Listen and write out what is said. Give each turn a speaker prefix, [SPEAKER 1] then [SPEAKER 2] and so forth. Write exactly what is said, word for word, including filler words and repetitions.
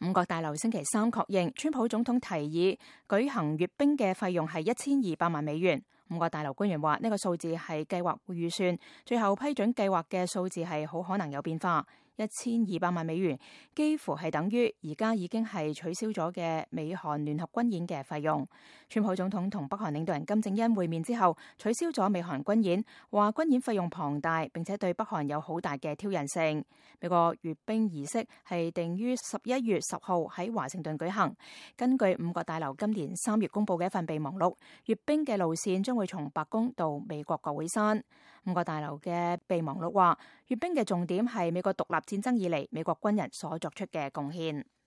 [SPEAKER 1] 五角大樓星期三確認，川普總統提議舉行閱兵嘅費用係一千二百萬美元。五角大樓官員話呢個數字係計劃預算，最後批准計劃嘅數字係好可能有變化。一千二百萬美元幾乎係等於而家已經係取消咗嘅美韓聯合軍演嘅費用。川普總統同北韓領導人金正恩會面之後，取消咗美韓軍演，話軍演費用龐大，並且對北韓有好大嘅挑釁性。美國閱兵儀式係定於十一月十號喺華盛頓舉行。根據五角大樓今年三月公布嘅一份備忘錄，閱兵嘅路線將會從白宮到美國國會山。五角大樓嘅備忘錄話，閱兵嘅重點係美國獨立戰爭以嚟美國軍人所作出嘅貢獻。